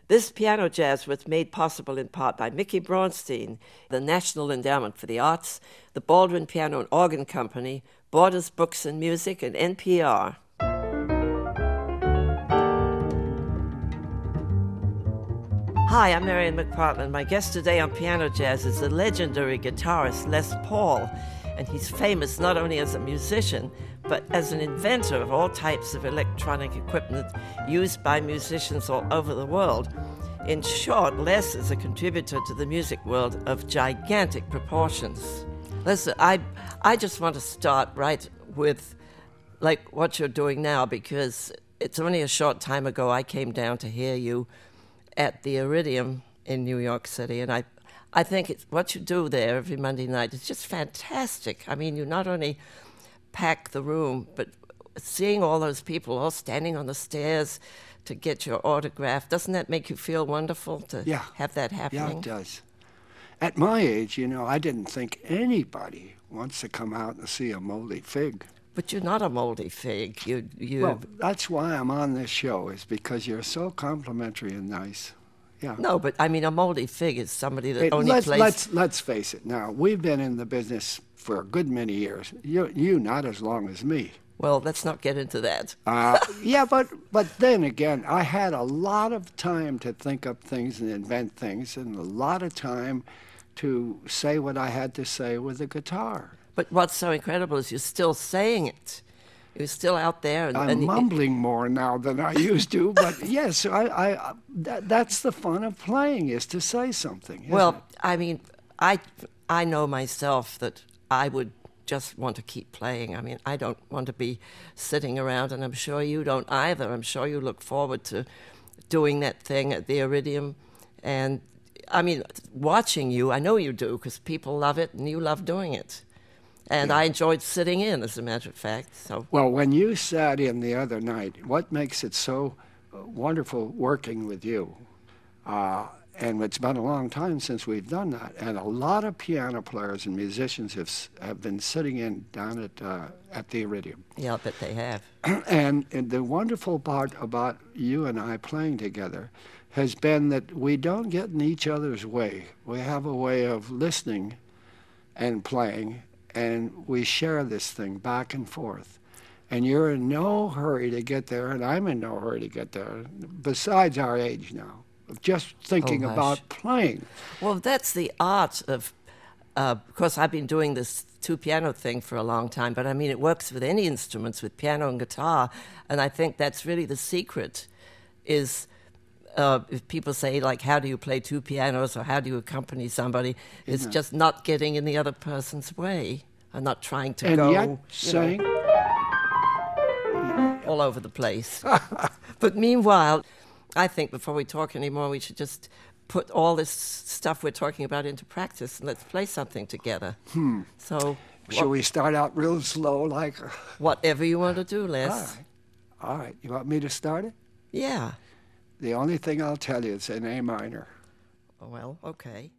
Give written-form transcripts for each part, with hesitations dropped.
This piano jazz was made possible in part by Mickey Braunstein, the National Endowment for the Arts, the Baldwin Piano and Organ Company, Borders Books and Music, and NPR. Hi, I'm Marian McPartland. My guest today on Piano Jazz is the legendary guitarist Les Paul, and he's famous not only as a musician, but as an inventor of all types of electronic equipment used by musicians all over the world. In short, Les is a contributor to the music world of gigantic proportions. Listen, I just want to start right with like what you're doing now, because it's only a short time ago I came down to hear you at the Iridium in New York City, and I think what you do there every Monday night is just fantastic. I mean, you not only pack the room, but seeing all those people all standing on the stairs to get your autograph, doesn't that make you feel wonderful to have that happening? Yeah, it does. At my age, I didn't think anybody wants to come out and see a moldy fig. But you're not a moldy fig. Well, that's why I'm on this show, is because you're so complimentary and nice. Yeah. No, but I mean, a moldy fig is somebody that only plays... Let's face it. Now, we've been in the business for a good many years. You not as long as me. Well, let's not get into that. Yeah, but then again, I had a lot of time to think up things and invent things, and a lot of time to say what I had to say with the guitar. But what's so incredible is you're still saying it. You're still out there. I'm mumbling more now than I used to, but yes, that's the fun of playing, is to say something. Well, I mean, I know myself that I would just want to keep playing. I mean, I don't want to be sitting around, and I'm sure you don't either. I'm sure you look forward to doing that thing at the Iridium. And, I mean, watching you, I know you do, because people love it, and you love doing it. And I enjoyed sitting in, as a matter of fact. So. Well, when you sat in the other night, what makes it so wonderful working with you? And it's been a long time since we've done that. And a lot of piano players and musicians have been sitting in down at the Iridium. Yeah, I bet they have. And the wonderful part about you and I playing together has been that we don't get in each other's way. We have a way of listening and playing, and we share this thing back and forth. And you're in no hurry to get there, and I'm in no hurry to get there, besides our age now, of just thinking about playing. Well, that's the art of, of course, I've been doing this two-piano thing for a long time, but I mean, it works with any instruments, with piano and guitar, and I think that's really the secret, is... if people say, like, how do you play two pianos or how do you accompany somebody, it's just not getting in the other person's way and not trying to go yet saying all over the place. But meanwhile, I think before we talk anymore, we should just put all this stuff we're talking about into practice and let's play something together. So, shall we start out real slow, like... Whatever you want to do, Les. All right. You want me to start it? Yeah. The only thing I'll tell you is in A minor. Oh, well, okay.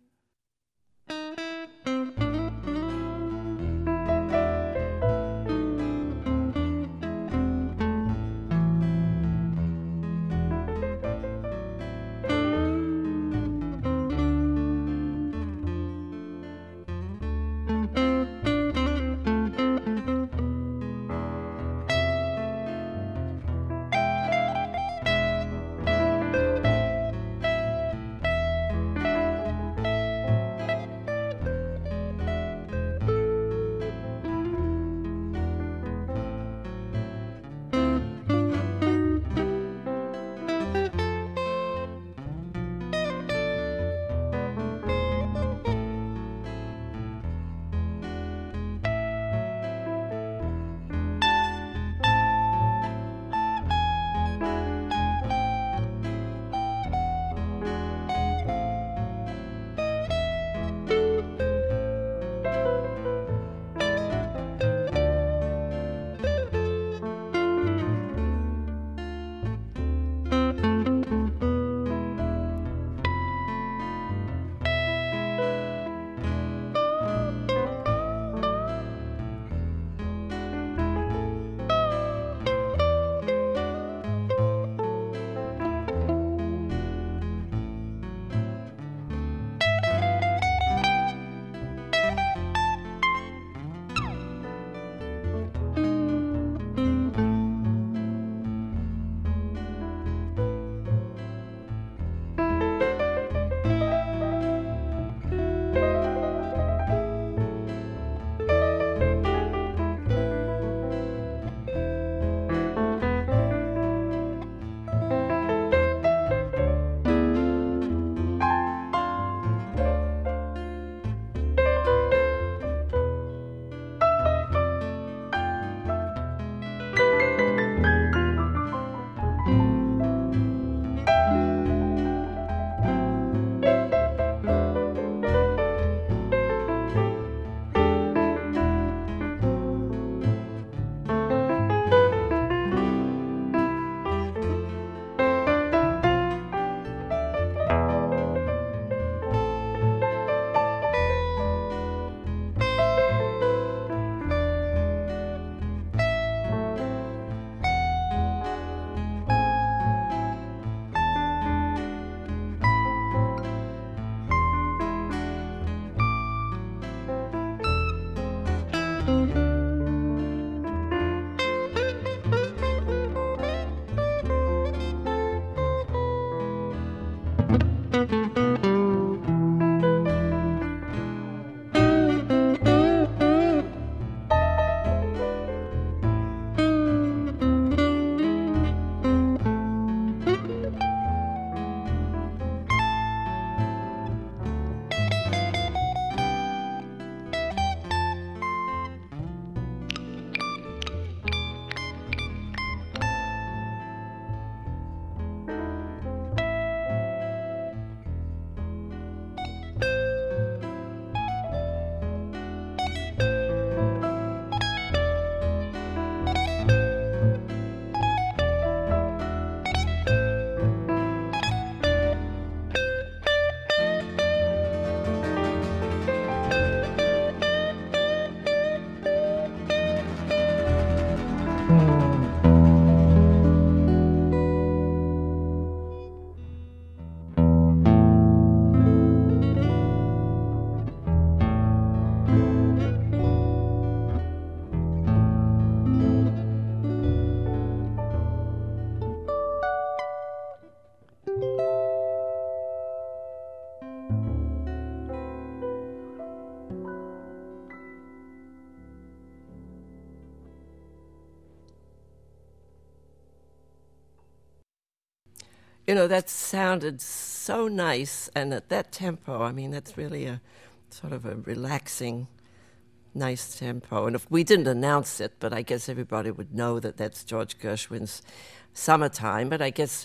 You know, that sounded so nice, and at that tempo, I mean, that's really a sort of a relaxing, nice tempo. And if we didn't announce it, but I guess everybody would know that that's George Gershwin's Summertime. But I guess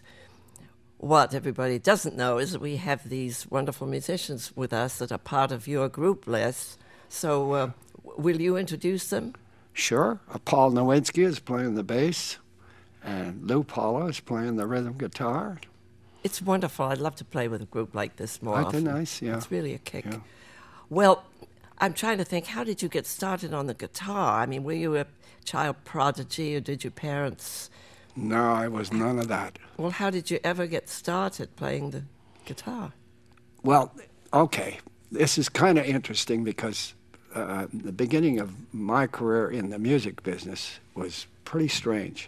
what everybody doesn't know is that we have these wonderful musicians with us that are part of your group, Les. So will you introduce them? Sure. Paul Nowinski is playing the bass, and Lou Paula is playing the rhythm guitar. It's wonderful. I'd love to play with a group like this more Aren't often. they nice? Yeah. It's really a kick. Yeah. Well, I'm trying to think, how did you get started on the guitar? I mean, were you a child prodigy, or did your parents... No, I was none of that. Well, how did you ever get started playing the guitar? Well, okay. This is kind of interesting because the beginning of my career in the music business was pretty strange.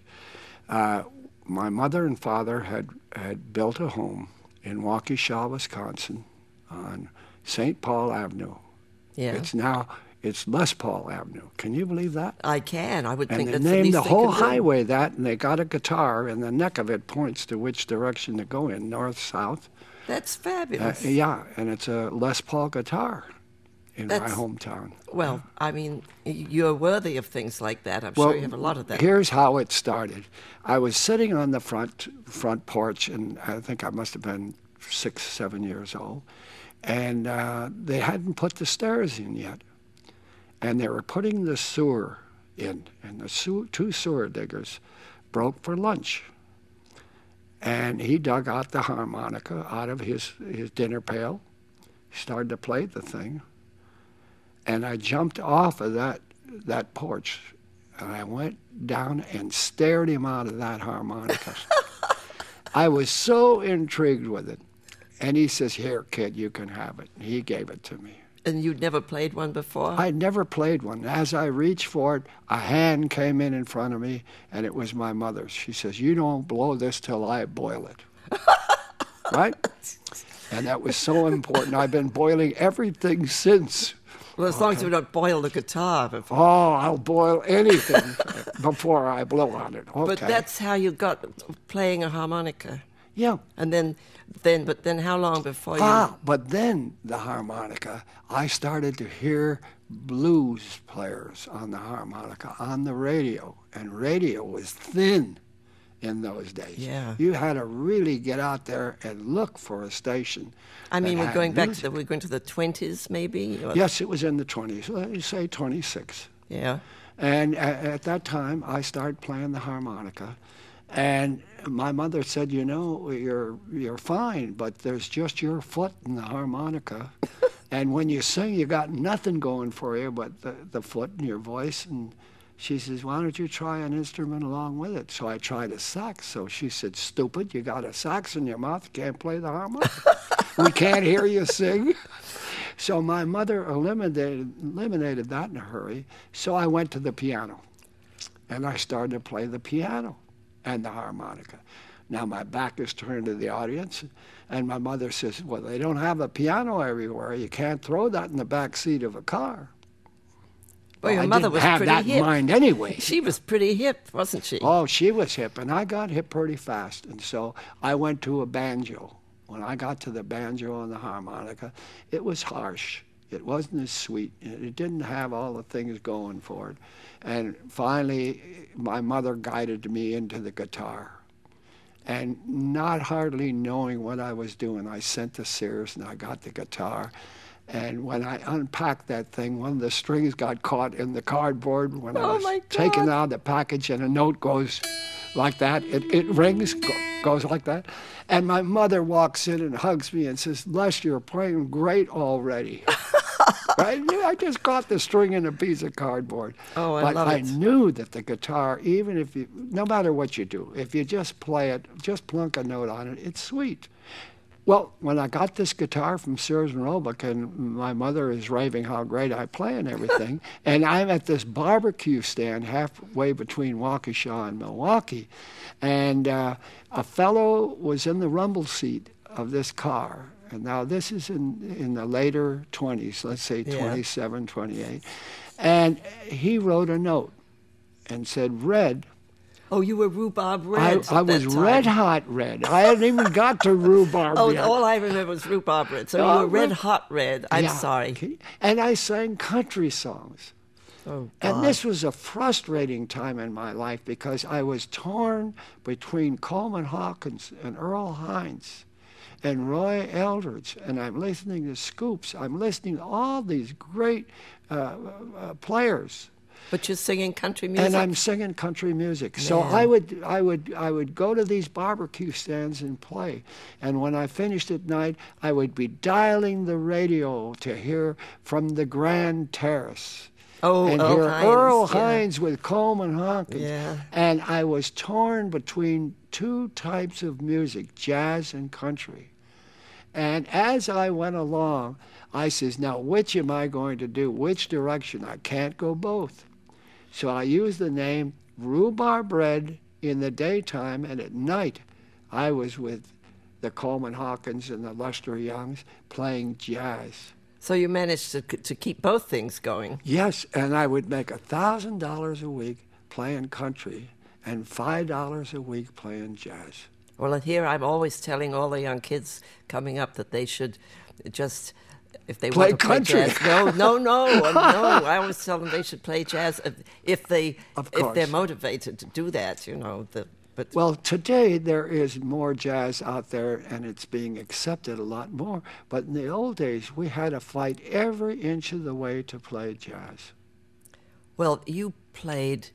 My mother and father had built a home in Waukesha, Wisconsin, on St. Paul Avenue. Yeah. It's Les Paul Avenue. Can you believe that? I can. I would think And that's they the named least the they whole could do. highway that, and they got a guitar, and the neck of it points to which direction to go in, north, south. That's fabulous. Yeah, and it's a Les Paul guitar in my That's- hometown. Well, I mean, you're worthy of things like that. I'm sure you have a lot of that. Here's how it started. I was sitting on the front porch, and I think I must have been 6, 7 years old, and they hadn't put the stairs in yet. And they were putting the sewer in, and the two sewer diggers broke for lunch. And he dug out the harmonica out of his dinner pail. He started to play the thing. And I jumped off of that porch, and I went down and stared him out of that harmonica. I was so intrigued with it. And he says, "Here, kid, you can have it." And he gave it to me. And you'd never played one before? I'd never played one. As I reached for it, a hand came in front of me, and it was my mother's. She says, "You don't blow this till I boil it." Right? And that was so important. I've been boiling everything since. Well, as long as you don't boil the guitar before. Oh, I'll boil anything before I blow on it. Okay. But that's how you got playing a harmonica. Yeah. And then how long before you... But then the harmonica, I started to hear blues players on the harmonica on the radio, and radio was thin in those days. Yeah. You had to really get out there and look for a station. I mean, that we're had going back music. to we're going to the 20s, maybe? Or- Yes, it was in the 20s. Let me say 26. Yeah. And at that time, I started playing the harmonica. And my mother said, "You know, you're fine, but there's just your foot in the harmonica. And when you sing, you got nothing going for you but the foot and your voice." And she says, "Why don't you try an instrument along with it?" So I tried a sax. So she said, "Stupid, you got a sax in your mouth, you can't play the harmonica. We can't hear you sing." So my mother eliminated that in a hurry. So I went to the piano, and I started to play the piano and the harmonica. Now my back is turned to the audience, and my mother says, well, they don't have a piano everywhere. You can't throw that in the back seat of a car. Well, your I mother didn't was have pretty that hip. in mind anyway. She was pretty hip, wasn't she? Oh, she was hip, and I got hip pretty fast. And so I went to a banjo. When I got to the banjo and the harmonica, it was harsh. It wasn't as sweet. It didn't have all the things going for it. And finally, my mother guided me into the guitar. And not hardly knowing what I was doing, I sent to Sears and I got the guitar. And when I unpacked that thing, one of the strings got caught in the cardboard when I was taking out the package, and a note goes like that. It rings, goes like that. And my mother walks in and hugs me and says, Les, you're playing great already. Right? I just caught the string in a piece of cardboard. Oh, I but love I it. knew that the guitar, even if you, no matter what you do, if you just play it, just plunk a note on it, it's sweet. Well, when I got this guitar from Sears and Roebuck, and my mother is raving how great I play and everything, and I'm at this barbecue stand halfway between Waukesha and Milwaukee, and a fellow was in the rumble seat of this car. And now this is in the later 20s, let's say 27, 28. And he wrote a note and said, Red. Oh, you were Rhubarb Red. I was red hot red. I hadn't even got to rhubarb yet. All I remember was Rhubarb Red. So you were red hot red. I'm sorry. Okay. And I sang country songs. Oh, God. And this was a frustrating time in my life because I was torn between Coleman Hawkins and Earl Hines and Roy Eldridge, and I'm listening to Scoops. I'm listening to all these great players. But you're singing country music. And I'm singing country music. Man. So I would go to these barbecue stands and play. And when I finished at night, I would be dialing the radio to hear from the Grand Terrace. Oh, and hear Earl Hines with Coleman Hawkins. Yeah. And I was torn between two types of music, jazz and country. And as I went along, I says, now which am I going to do? Which direction? I can't go both. So I used the name Rhubarb Red in the daytime, and at night I was with the Coleman Hawkins and the Lester Youngs playing jazz. So you managed to keep both things going. Yes, and I would make $1,000 a week playing country and $5 a week playing jazz. Well, and here I'm always telling all the young kids coming up that they should just, if they Play want to country. play jazz, no. I always tell them they should play jazz if they're motivated to do that. But well, today there is more jazz out there, and it's being accepted a lot more. But in the old days, we had to fight every inch of the way to play jazz. Well, you played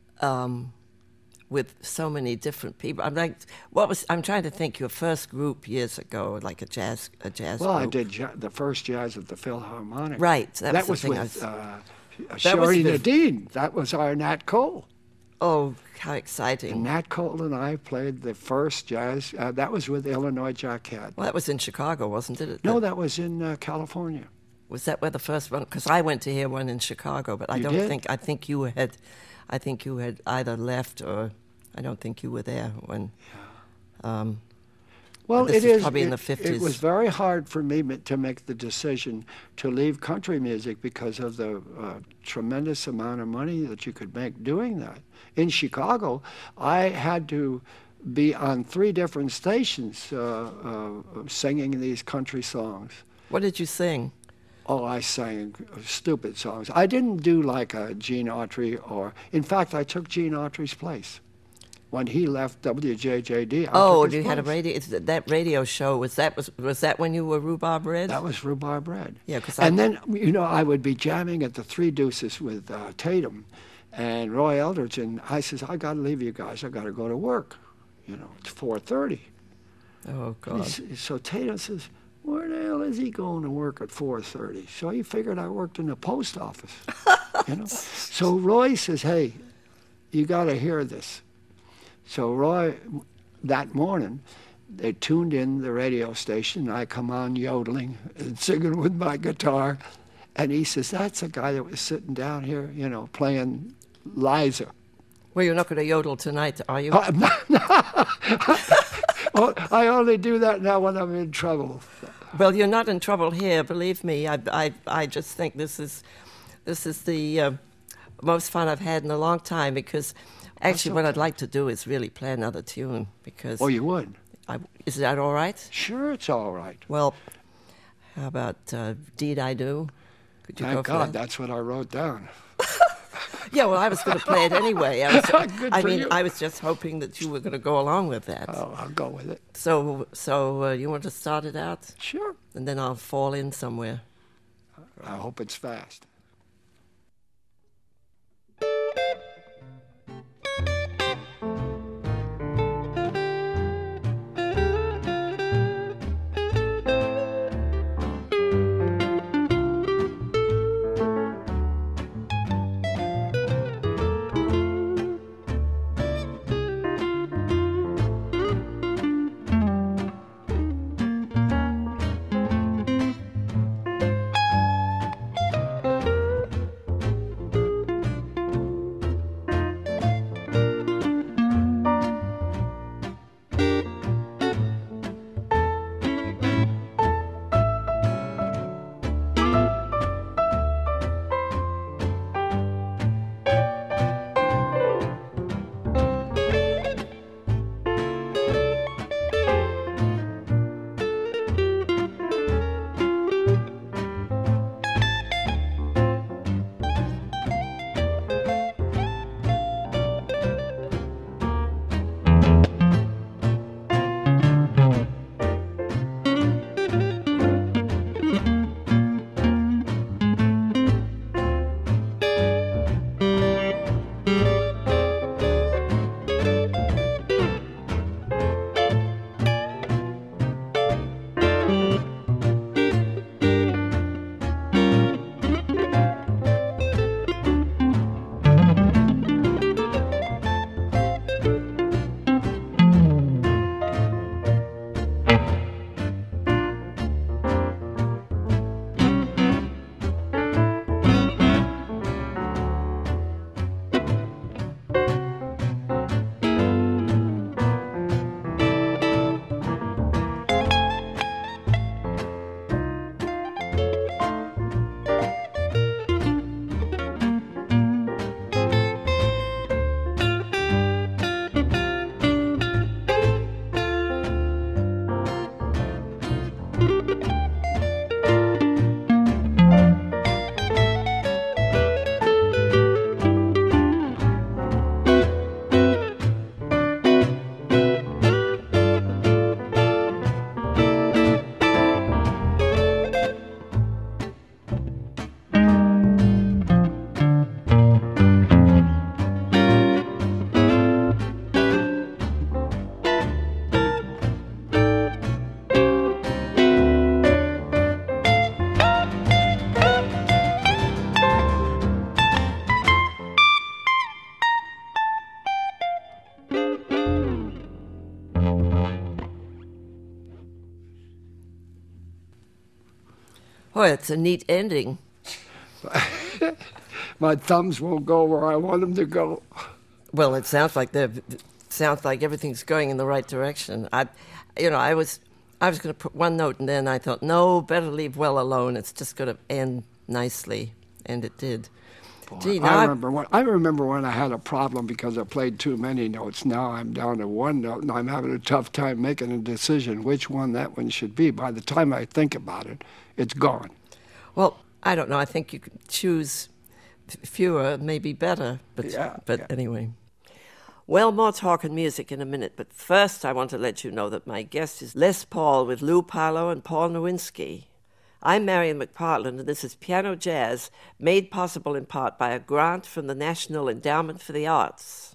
with so many different people. I'm trying to think. Your first group years ago, like a jazz Well, group. I did the first jazz at the Philharmonic. Right, that was with Shirley Nadine. That was our Nat Cole. Oh, how exciting! And Nat Cole and I played the first jazz. That was with Illinois Jacquet. Well, that was in Chicago, wasn't it? No, that was in California. Was that where the first one? Because I went to hear one in Chicago, but I think you had either left or I don't think you were there when. Well, this is probably in the 50s. It was very hard for me to make the decision to leave country music because of the tremendous amount of money that you could make doing that. In Chicago, I had to be on 3 different stations singing these country songs. What did you sing? Oh, I sang stupid songs. I didn't do like a Gene Autry in fact, I took Gene Autry's place. When he left WJJD, you had a radio. That radio show was that when you were Rhubarb Red? That was Rhubarb Red. Yeah, then I would be jamming at the Three Deuces with Tatum and Roy Eldridge, and I says, I got to leave you guys. I got to go to work. It's 4:30. Oh God. So Tatum says, where the hell is he going to work at 4:30? So he figured I worked in the post office. So Roy says, hey, you got to hear this. So Roy, that morning, they tuned in the radio station. I come on yodeling and singing with my guitar. And he says, that's the guy that was sitting down here, playing Liza. Well, you're not going to yodel tonight, are you? I'm not, well, I only do that now when I'm in trouble. Well, you're not in trouble here, believe me. I just think this is the most fun I've had in a long time, because actually what I'd like to do is really play another tune. Because Oh, you would? is that all right? Sure, it's all right. Well, how about Deed I Do? Could you go Thank for God, that? that's what I wrote down. Yeah, well, I was going to play it anyway. Good for you. I was just hoping that you were going to go along with that. Oh, I'll go with it. So you want to start it out? Sure. And then I'll fall in somewhere. I hope it's fast. Oh, it's a neat ending. My thumbs won't go where I want them to go. Well, it sounds like everything's going in the right direction. I was going to put one note, and then I thought, no, better leave well alone. It's just going to end nicely, and it did. Boy, Gee, I remember when I had a problem because I played too many notes. Now I'm down to one note, and I'm having a tough time making a decision which one that one should be. By the time I think about it, it's gone. Well, I don't know. I think you could choose fewer, maybe better. But anyway. Well, more talk and music in a minute, but first I want to let you know that my guest is Les Paul with Lou Palo and Paul Nowinski. I'm Marian McPartland, and this is Piano Jazz, made possible in part by a grant from the National Endowment for the Arts.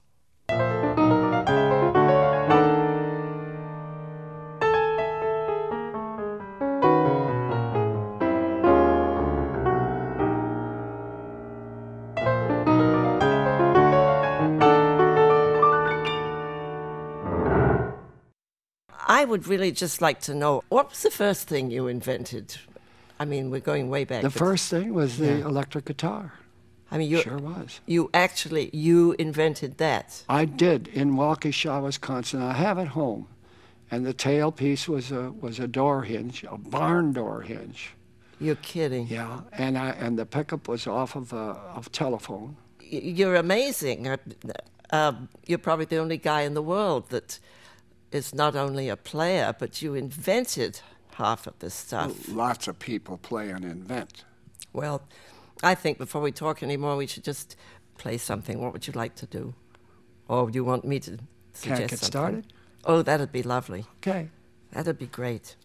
I would really just like to know, what was the first thing you invented? I mean, we're going way back. The first thing was the electric guitar. I mean, Sure was. You invented that. I did in Waukesha, Wisconsin. I have it home, and the tailpiece was a door hinge, a barn door hinge. You're kidding. Yeah, and the pickup was off of a telephone. You're amazing. You're probably the only guy in the world that is not only a player, but you invented half of this stuff. Lots of people play and invent. Well, I think before we talk anymore, we should just play something. What would you like to do? Or do you want me to suggest Can I get something? started? Oh, that'd be lovely. Okay. That'd be great.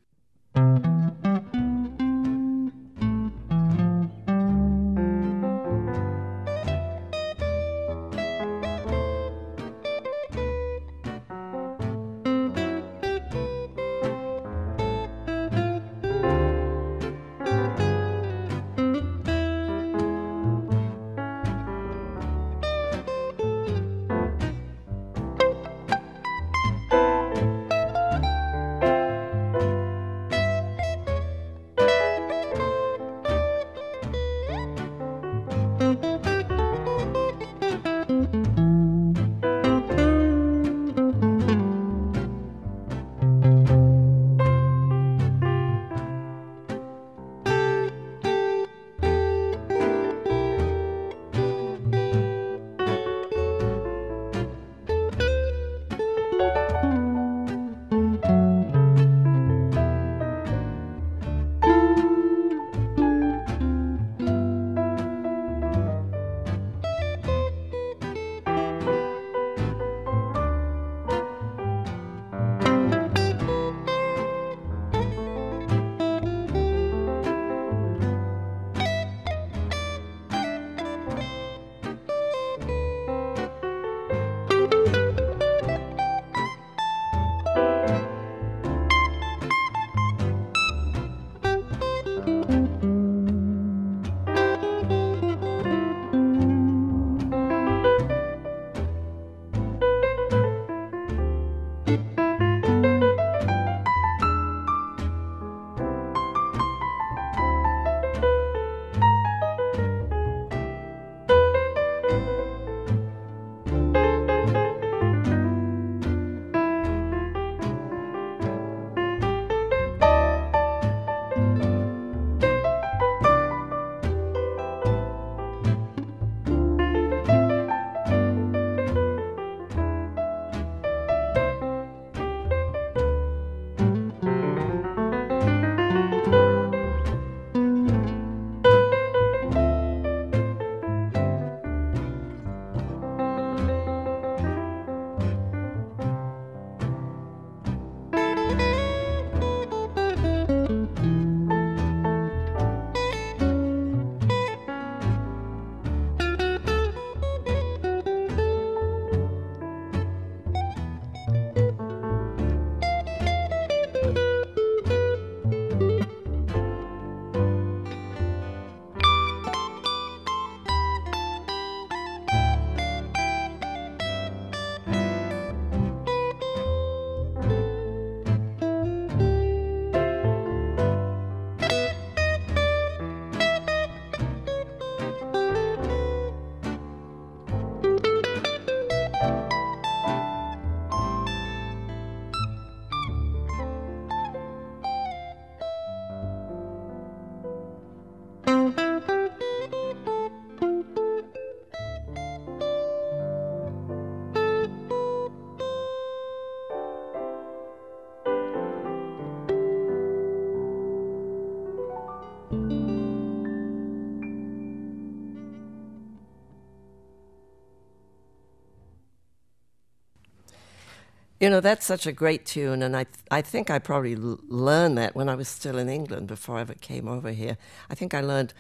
You know, that's such a great tune, and I think I probably learned that when I was still in England before I ever came over here. I think I learned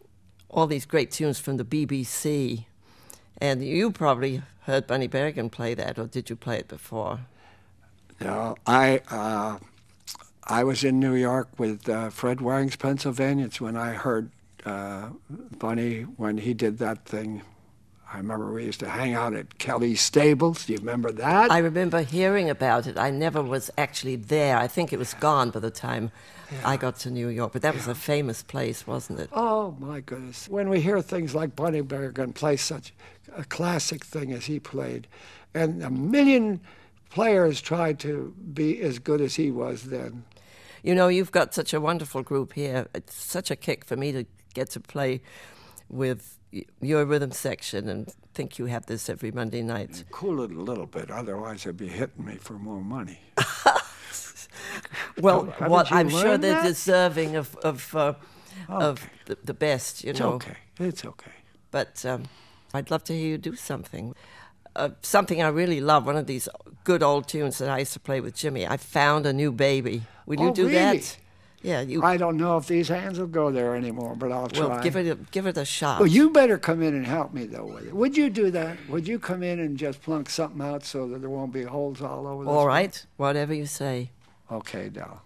all these great tunes from the BBC, and you probably heard Bunny Berrigan play that, or did you play it before? No, I was in New York with Fred Waring's Pennsylvanians when I heard Bunny when he did that thing I remember we used to hang out at Kelly's Stables. Do you remember that? I remember hearing about it. I never was actually there. I think it was gone by the time I got to New York. But that was a famous place, wasn't it? Oh, my goodness. When we hear things like Bunny Berrigan play such a classic thing as he played, and a million players tried to be as good as he was then. You know, you've got such a wonderful group here. It's such a kick for me to get to play with your rhythm section and think you have this every Monday night. Cool it a little bit, otherwise they'd be hitting me for more money. Well, I'm sure they're that? deserving of the best, you know. It's okay. But I'd love to hear you do something. Something I really love, one of these good old tunes that I used to play with Jimmy. I Found a New Baby. Will you do really? that? Yeah, you. I don't know if these hands will go there anymore, but I'll try. Well, give it a shot. Well, you better come in and help me, though, with it. Would you do that? Would you come in and just plunk something out so that there won't be holes all over this? All right, whatever you say. Okay, Del.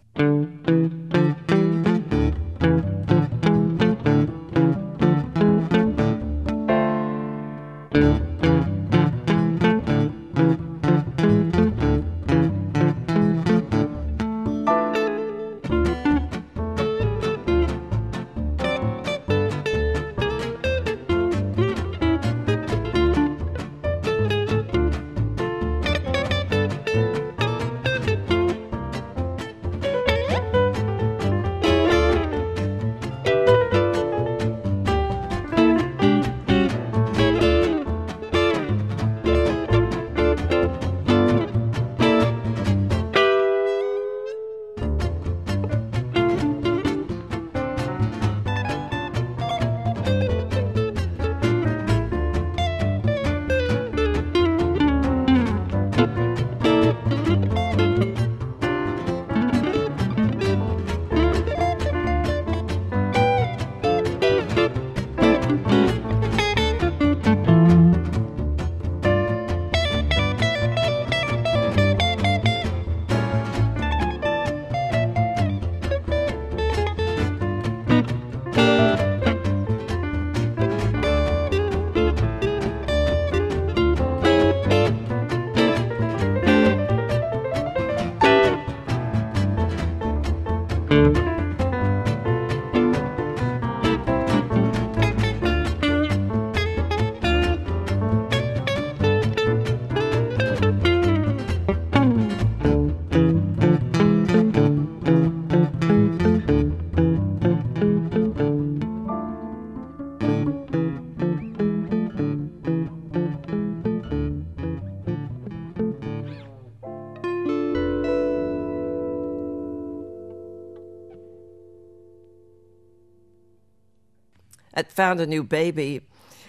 At Found a New Baby,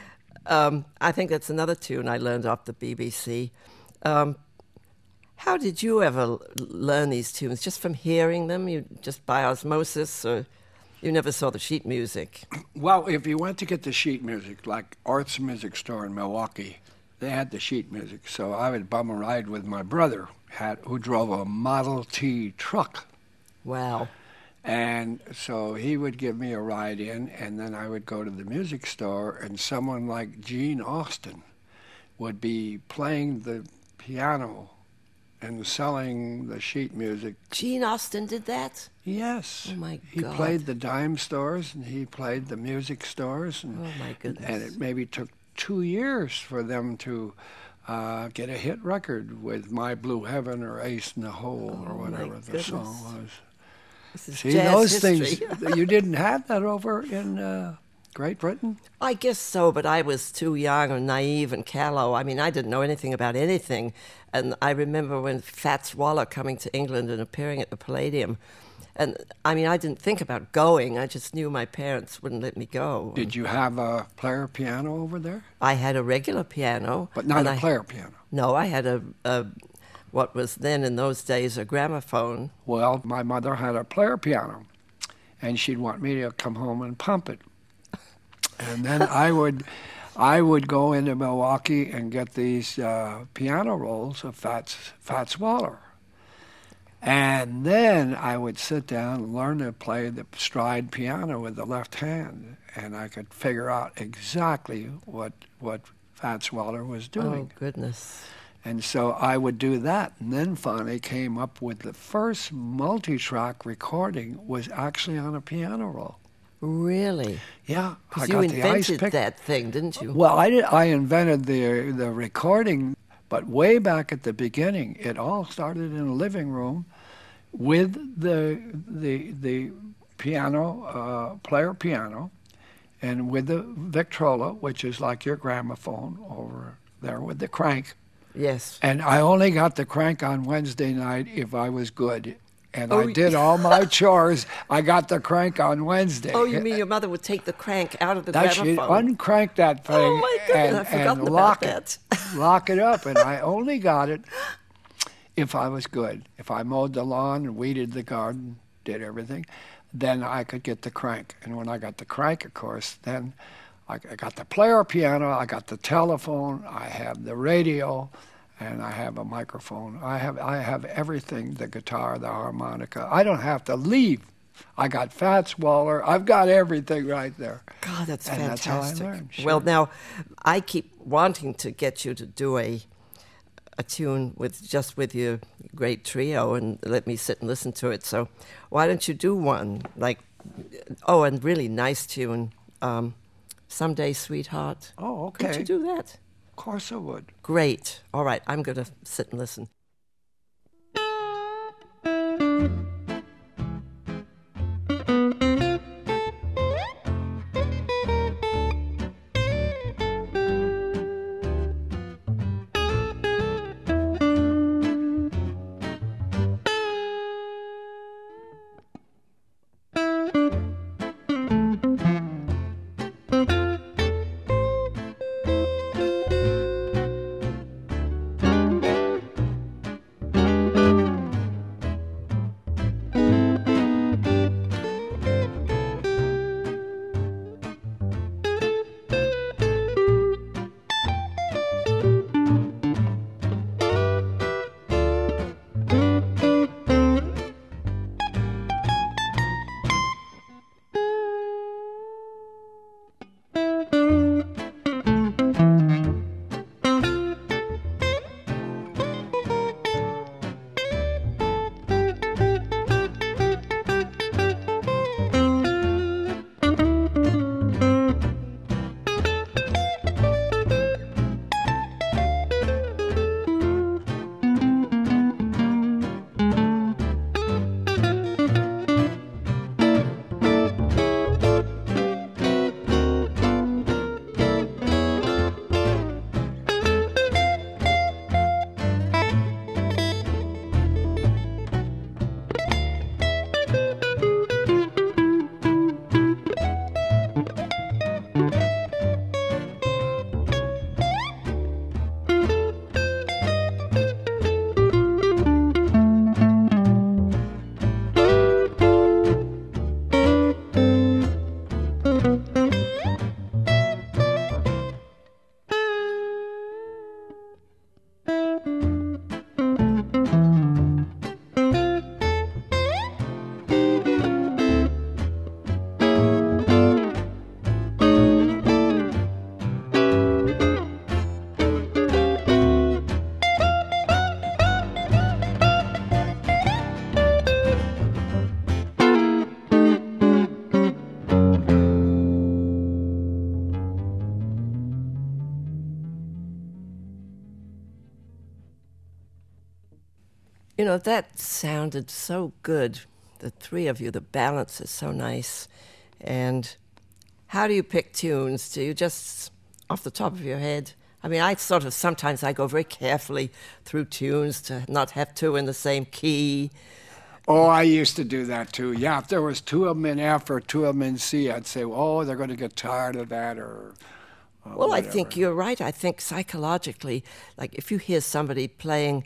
I think that's another tune I learned off the BBC. How did you ever learn these tunes? Just from hearing them? You just by osmosis, or you never saw the sheet music? Well, if you went to get the sheet music, like Art's Music Store in Milwaukee, they had the sheet music. So I would bum a ride with my brother, who drove a Model T truck. Wow. And so he would give me a ride in, and then I would go to the music store, and someone like Gene Austin would be playing the piano and selling the sheet music. Gene Austin did that? Yes. Oh, my God. He played the dime stores, and he played the music stores. And, oh, my goodness. And it maybe took 2 years for them to get a hit record with My Blue Heaven or Ace in the Hole or whatever the song was. See, those history. Things, you didn't have that over in Great Britain? I guess so, but I was too young and naive and callow. I mean, I didn't know anything about anything. And I remember when Fats Waller coming to England and appearing at the Palladium. And, I mean, I didn't think about going. I just knew my parents wouldn't let me go. Did you have a player piano over there? I had a regular piano. But not a player piano? No, I had a what was then in those days a gramophone. Well, my mother had a player piano, and she'd want me to come home and pump it. And then I would go into Milwaukee and get these piano rolls of Fats Waller. And then I would sit down and learn to play the stride piano with the left hand, and I could figure out exactly what Fats Waller was doing. Oh, goodness. And so I would do that, and then finally came up with the first multi-track recording was actually on a piano roll. Really? Yeah. Because you invented that thing, didn't you? Well, I invented the recording, but way back at the beginning, it all started in a living room with the piano, player piano, and with the Victrola, which is like your gramophone over there with the crank. Yes. And I only got the crank on Wednesday night if I was good. And I did all my chores. I got the crank on Wednesday. Oh, you mean your mother would take the crank out of the She'd gramophone? uncrank that thing Oh, my goodness, I've forgotten about that. Lock it up. And I only got it if I was good. If I mowed the lawn and weeded the garden, did everything, then I could get the crank. And when I got the crank, of course, then I got the player piano, I got the telephone, I have the radio, and I have a microphone. I have everything, the guitar, the harmonica. I don't have to leave. I got Fats Waller. I've got everything right there. God, that's and fantastic. That's how I learned. Sure. Well, now, I keep wanting to get you to do a tune with your great trio and let me sit and listen to it. So why don't you do one? And really nice tune, Someday Sweetheart. Oh, okay. Could you do that? Of course I would. Great. All right, I'm going to sit and listen. You know, that sounded so good, the three of you. The balance is so nice. And how do you pick tunes? Do you just, off the top of your head? I mean, sometimes I go very carefully through tunes to not have two in the same key. Oh, I used to do that too. Yeah, if there was two of them in F or two of them in C, I'd say, oh, they're going to get tired of that or well, whatever. I think you're right. I think psychologically, like if you hear somebody playing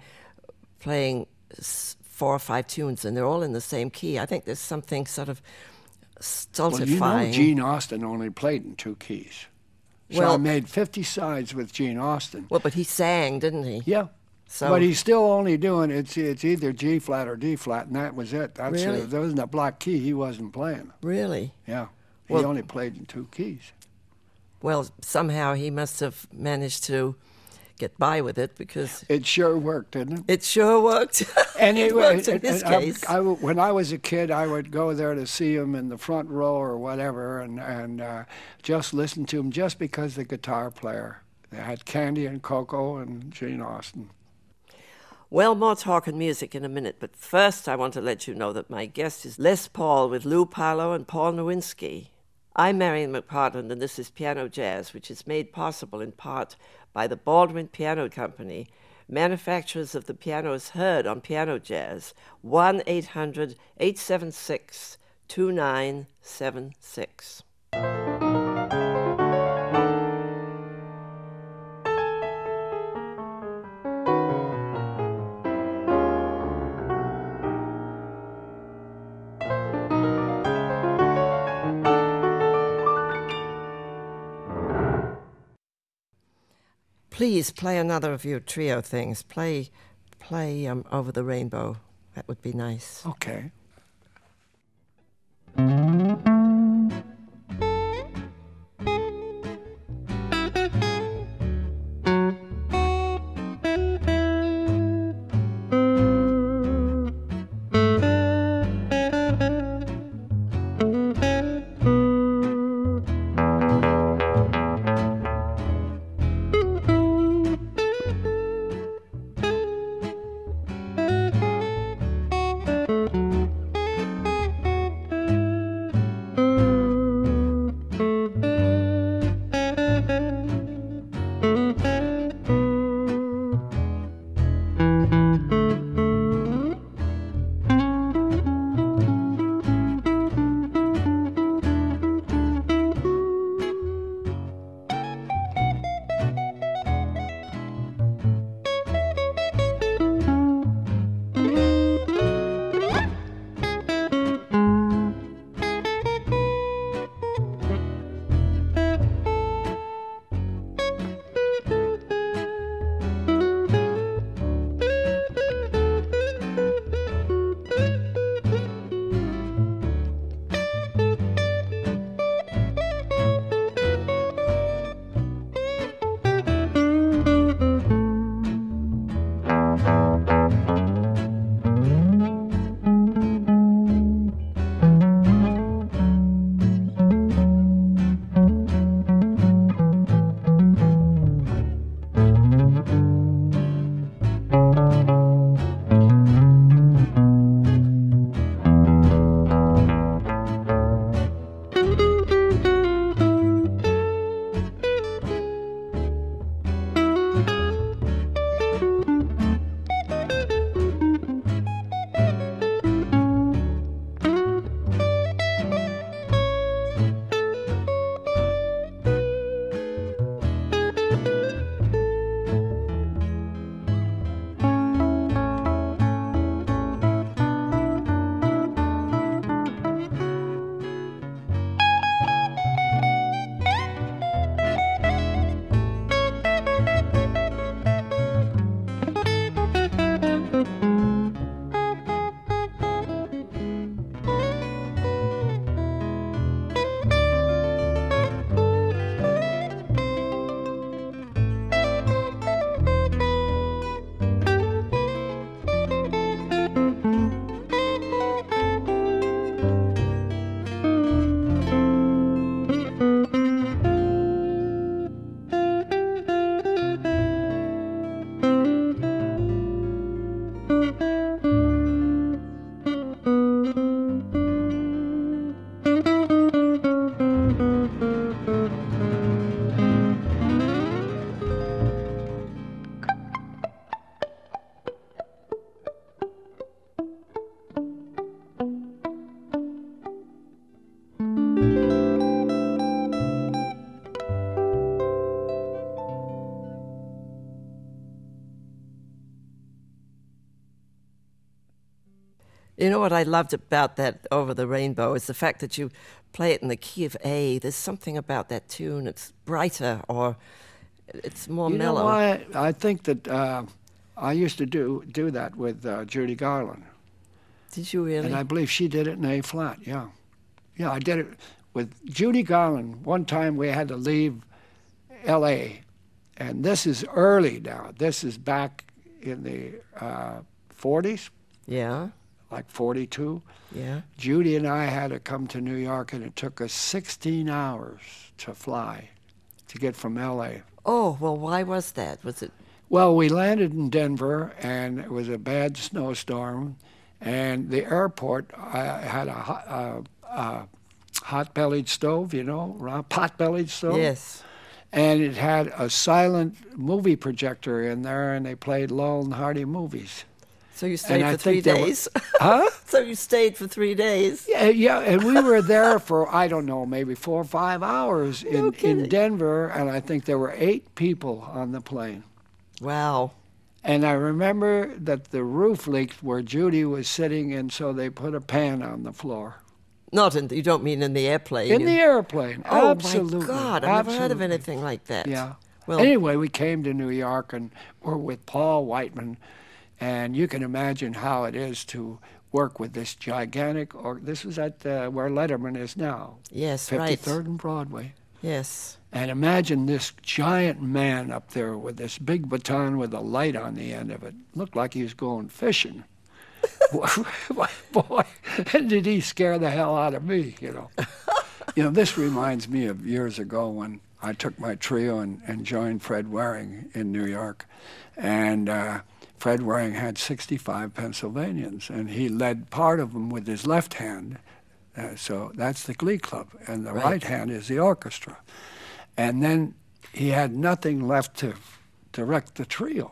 4 or 5 tunes and they're all in the same key, I think there's something sort of stultifying. Well, you know, Gene Austin only played in 2 keys. So I made 50 sides with Gene Austin. Well, but he sang, didn't he? Yeah. So, But he's still only doing it's either G flat or D flat, and that was it. That's Really? there wasn't a block key he wasn't playing. really? Yeah, he Well- only played in 2 keys. Well, somehow he must have managed to get by with it because It sure worked, didn't it? it sure worked. And it worked in his case. when I was a kid, I would go there to see him in the front row or whatever, and just listen to him just because the guitar player. They had Candy and Coco and Gene Austin. Well, more talk and music in a minute, but first I want to let you know that my guest is Les Paul with Lou Palo and Paul Nowinski. I'm Marian McPartland, and this is Piano Jazz, which is made possible in part by the Baldwin Piano Company, manufacturers of the pianos heard on Piano Jazz, 1-800-876-2976. Please play another of your trio things. Play Over the Rainbow. That would be nice. Okay. You know what I loved about that Over the Rainbow is the fact that you play it in the key of A. There's something about that tune. It's brighter or it's more You mellow. know why? I think that I used to do that with Judy Garland. Did you really? And I believe she did it in A flat, yeah. Yeah, I did it with Judy Garland. One time we had to leave L.A., and this is early now. This is back in the 40s, Yeah. like 42. Yeah. Judy and I had to come to New York, and it took us 16 hours to fly to get from L.A. Oh, well, why was that? Was it? Well, we landed in Denver, and it was a bad snowstorm, and the airport had a hot-bellied stove, you know, pot-bellied stove. Yes. And it had a silent movie projector in there, and they played Laurel and Hardy movies. So you stayed for 3 think days? Huh? So you stayed for 3 days? Yeah, and we were there for, I don't know, maybe 4 or 5 hours in Denver, and I think there were 8 people on the plane. Wow. And I remember that the roof leaked where Judy was sitting, and so they put a pan on the floor. You don't mean in the airplane? In the airplane, oh, absolutely. My God, I've never heard of anything like that. Yeah. Well, anyway, we came to New York, and we're with Paul Whiteman, and you can imagine how it is to work with this gigantic, this was at where Letterman is now. Yes, 53rd right. and Broadway. Yes. And imagine this giant man up there with this big baton with a light on the end of it. Looked like he was going fishing. Boy, and did he scare the hell out of me, you know. You know, this reminds me of years ago when I took my trio and joined Fred Waring in New York. And Fred Waring had 65 Pennsylvanians, and he led part of them with his left hand. So that's the Glee Club, and the right hand is the orchestra. And then he had nothing left to direct the trio.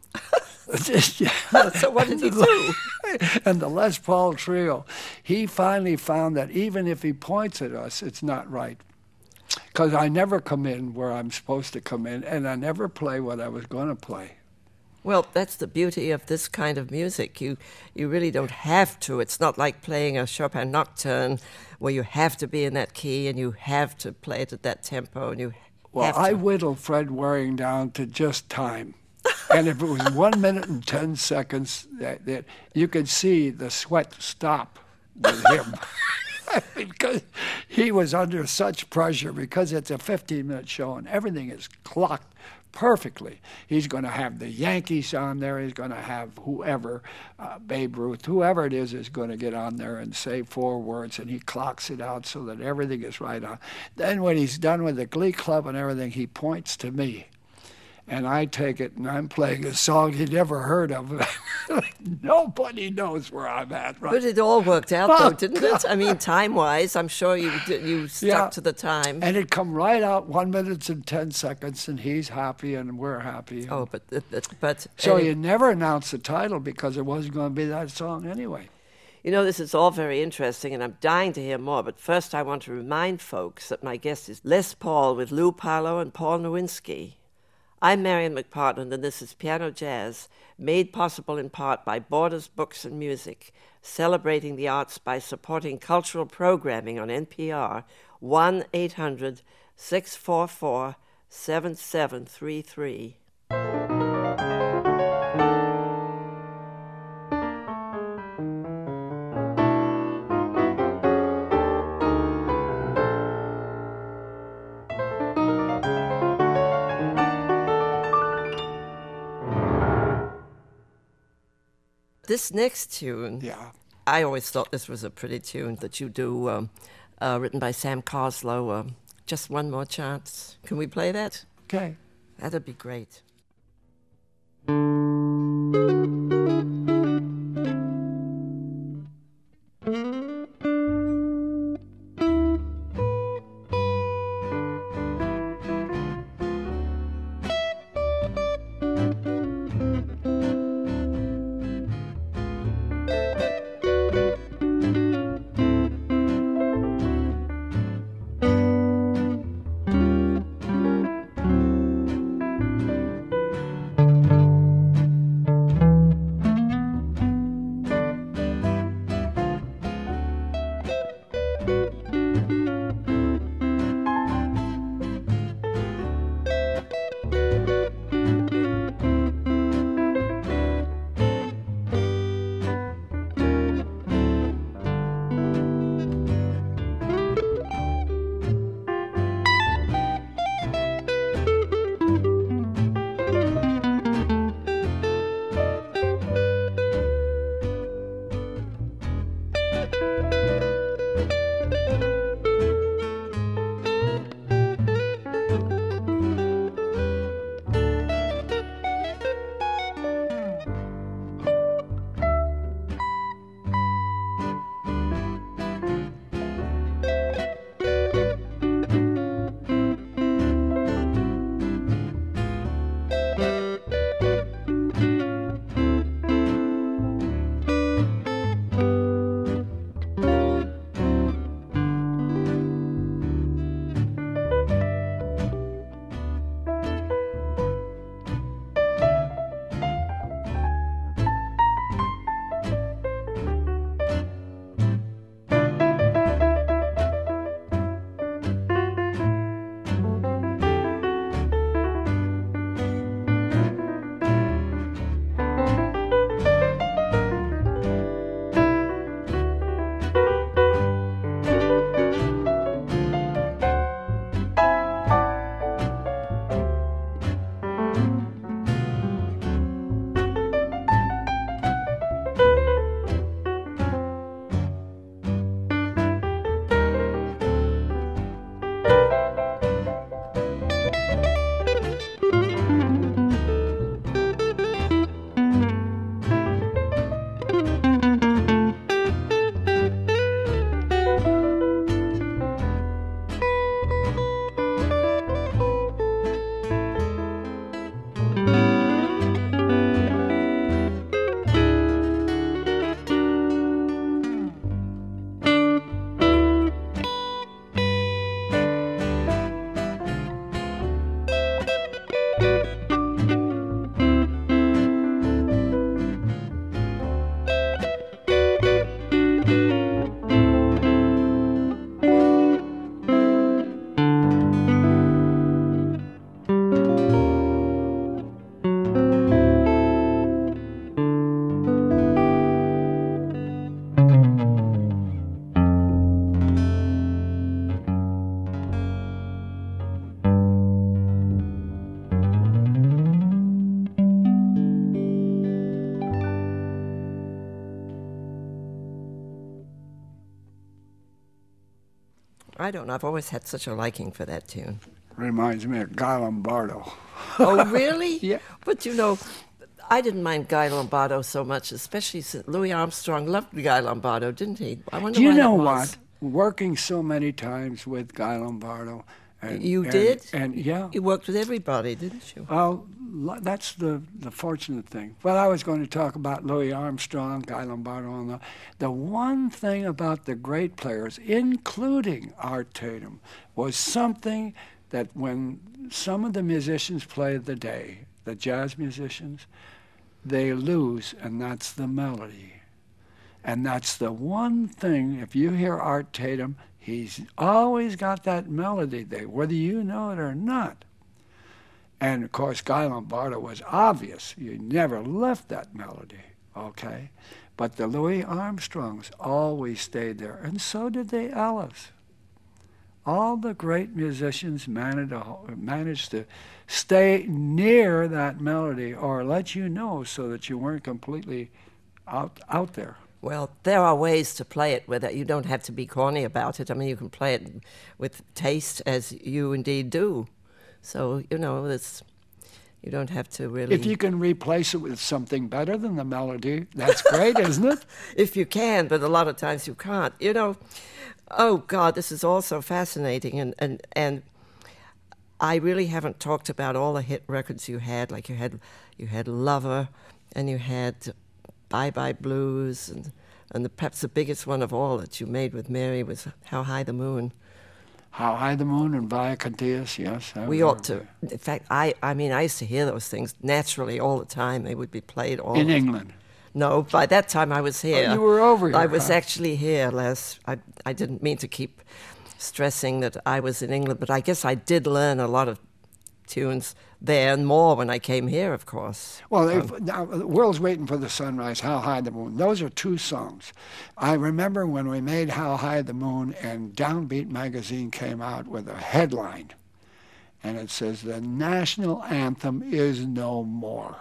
So what did he do? And the Les Paul Trio, he finally found that even if he points at us, it's not right. Because I never come in where I'm supposed to come in, and I never play what I was going to play. Well, that's the beauty of this kind of music. You really don't have to. It's not like playing a Chopin nocturne where you have to be in that key and you have to play it at that tempo. And you well, I whittled Fred Waring down to just time. And if it was 1 minute and 10 seconds, that you could see the sweat stop with him. Because he was under such pressure, because it's a 15-minute show and everything is clocked perfectly. He's going to have the Yankees on there. He's going to have whoever, Babe Ruth, whoever it is going to get on there and say 4 words, and he clocks it out so that everything is right on. Then when he's done with the Glee Club and everything, he points to me. And I take it, and I'm playing a song he'd never heard of. Nobody knows where I'm at. Right? But it all worked out, though, didn't it? I mean, time-wise, I'm sure you stuck to the time. And it come right out 1 minute and 10 seconds, and he's happy, and we're happy. Oh, but so you never announced the title because it wasn't going to be that song anyway. You know, this is all very interesting, and I'm dying to hear more. But first, I want to remind folks that my guest is Les Paul with Lou Parlow and Paul Nowinski. I'm Marian McPartland, and this is Piano Jazz, made possible in part by Borders Books and Music, celebrating the arts by supporting cultural programming on NPR, 1-800-644-7733. This next tune, I always thought this was a pretty tune that you do, written by Sam Coslow, Just One More Chance. Can we play that? Okay. That'd be great. I don't know. I've always had such a liking for that tune. Reminds me of Guy Lombardo. Oh, really? Yeah. But you know, I didn't mind Guy Lombardo so much, especially since Louis Armstrong loved Guy Lombardo, didn't he? I wonder Do you why know that was. what? Working so many times with Guy Lombardo. You did? And yeah. You worked with everybody, didn't you? Well, that's the fortunate thing. Well, I was going to talk about Louis Armstrong, Guy Lombardo, and the one thing about the great players, including Art Tatum, was something that when some of the musicians play the day, the jazz musicians, they lose, and that's the melody. And that's the one thing, if you hear Art Tatum, he's always got that melody there, whether you know it or not. And, of course, Guy Lombardo was obvious. You never left that melody, okay? But the Louis Armstrongs always stayed there, and so did the Ellis. All the great musicians managed to stay near that melody or let you know so that you weren't completely out there. Well, there are ways to play it where that you don't have to be corny about it. I mean, you can play it with taste, as you indeed do. So, you know, you don't have to really... If you can replace it with something better than the melody, that's great, isn't it? If you can, but a lot of times you can't. You know, oh, God, this is all so fascinating. And I really haven't talked about all the hit records you had. Like you had Lover, and you had Bye Bye Blues, and perhaps the biggest one of all that you made with Mary was How High the Moon. How High the Moon and Via Contias, yes. We ought to. In fact, I mean, I used to hear those things naturally all the time. They would be played all in England. No, by that time I was here. Oh, you were over here. I was actually here last. I didn't mean to keep stressing that I was in England, but I guess I did learn a lot of tunes there and more when I came here, of course. Well, now, The World's Waiting for the Sunrise, How High the Moon, those are two songs. I remember when we made How High the Moon and Downbeat magazine came out with a headline, and it says, "The national anthem is no more."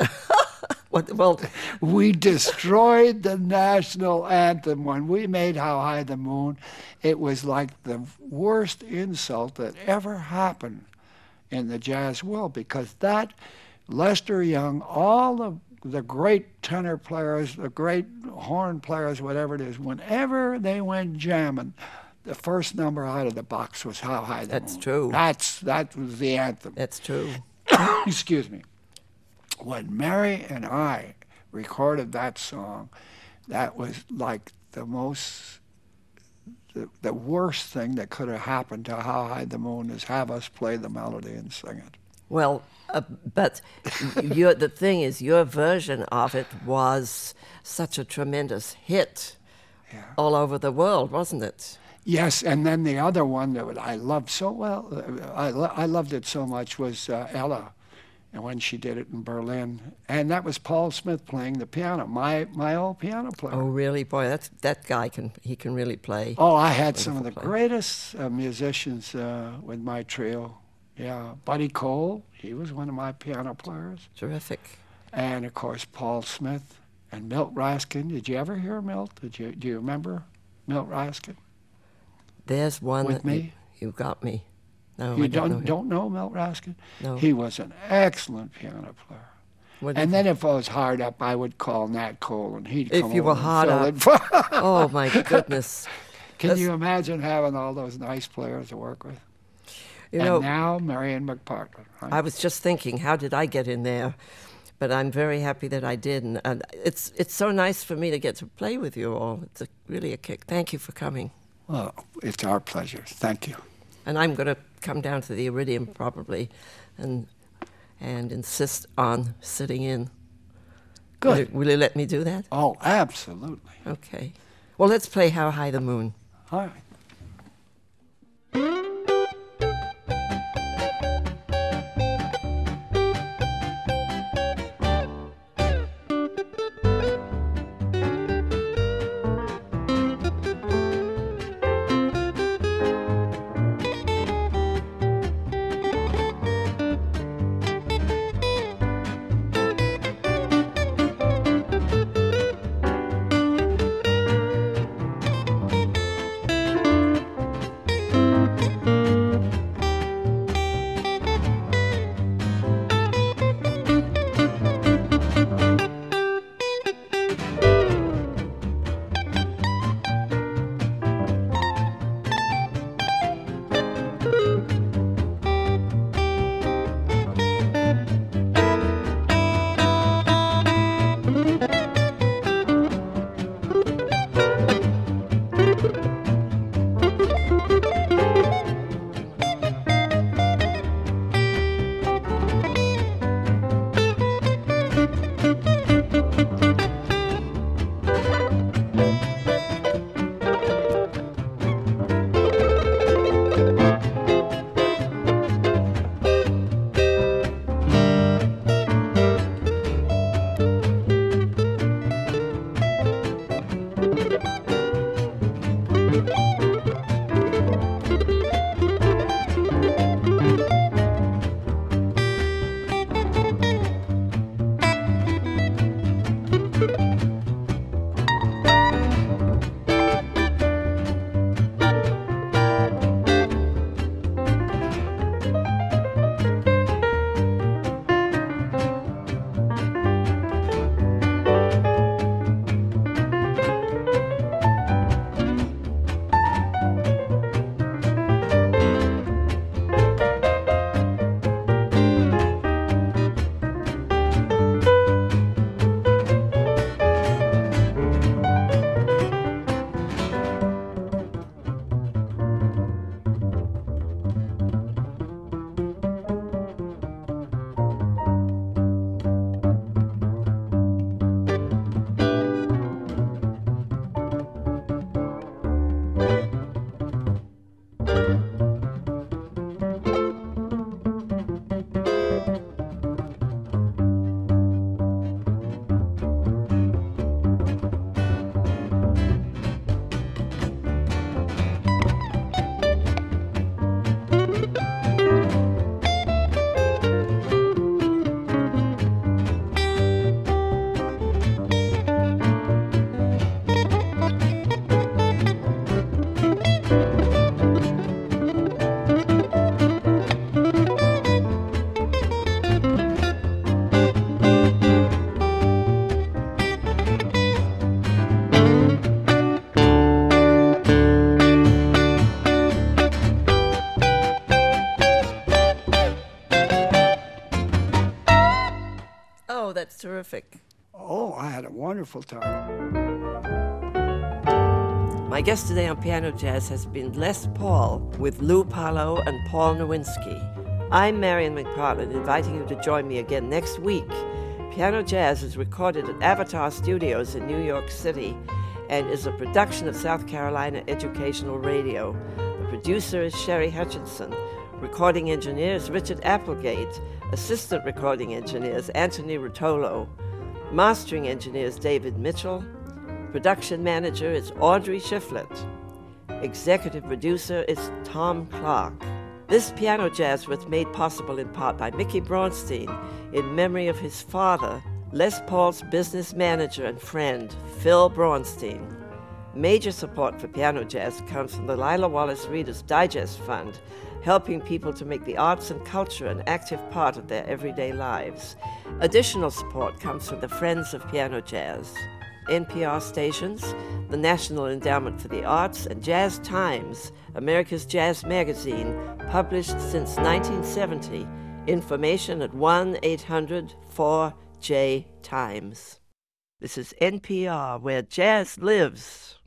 Well, we destroyed the national anthem when we made How High the Moon. It was like the worst insult that ever happened in the jazz world, because that Lester Young, all the great tenor players, the great horn players, whatever it is, whenever they went jamming, the first number out of the box was How High the Moon. That's true. That was the anthem. That's true. Excuse me. When Mary and I recorded that song, that was like the worst thing that could have happened to How High the Moon is have us play the melody and sing it. Well, but the thing is, your version of it was such a tremendous hit all over the world, wasn't it? Yes, and then the other one that I loved so well, I loved it so much, was Ella, and when she did it in Berlin. And that was Paul Smith playing the piano, my old piano player. Oh, really? Boy, that guy can really play. Oh, I had some of the greatest musicians with my trio. Yeah, Buddy Cole, he was one of my piano players. Terrific. And, of course, Paul Smith and Milt Raskin. Did you ever hear Milt? Do you remember Milt Raskin? There's one with me. You got me. No, you I don't know Milt Raskin? No. He was an excellent piano player. And then if I was hard up, I would call Nat Cole, and he'd come over. If you were hard up. Oh, my goodness. Can you imagine having all those nice players to work with? You and know, now Marian McPartland. Right? I was just thinking, how did I get in there? But I'm very happy that I did. And it's so nice for me to get to play with you all. It's really a kick. Thank you for coming. Well, it's our pleasure. Thank you. And I'm going to come down to the Iridium probably and insist on sitting in. Good. Will you let me do that? Oh, absolutely. Okay. Well, let's play How High the Moon. All right. terrific. Oh, I had a wonderful time. My guest today on Piano Jazz has been Les Paul with Lou Pallo and Paul Nowinski. I'm Marian McPartland, inviting you to join me again next week. Piano Jazz is recorded at Avatar Studios in New York City and is a production of South Carolina Educational Radio. The producer is Sherry Hutchinson. Recording engineer is Richard Applegate. Assistant recording engineer is Anthony Rotolo. Mastering engineer is David Mitchell. Production manager is Audrey Shiflett. Executive producer is Tom Clark. This Piano Jazz was made possible in part by Mickey Braunstein in memory of his father, Les Paul's business manager and friend, Phil Braunstein. Major support for Piano Jazz comes from the Lila Wallace Reader's Digest Fund, helping people to make the arts and culture an active part of their everyday lives. Additional support comes from the Friends of Piano Jazz. NPR stations, the National Endowment for the Arts, and Jazz Times, America's jazz magazine, published since 1970. Information at 1-800-4J-TIMES. This is NPR, where jazz lives.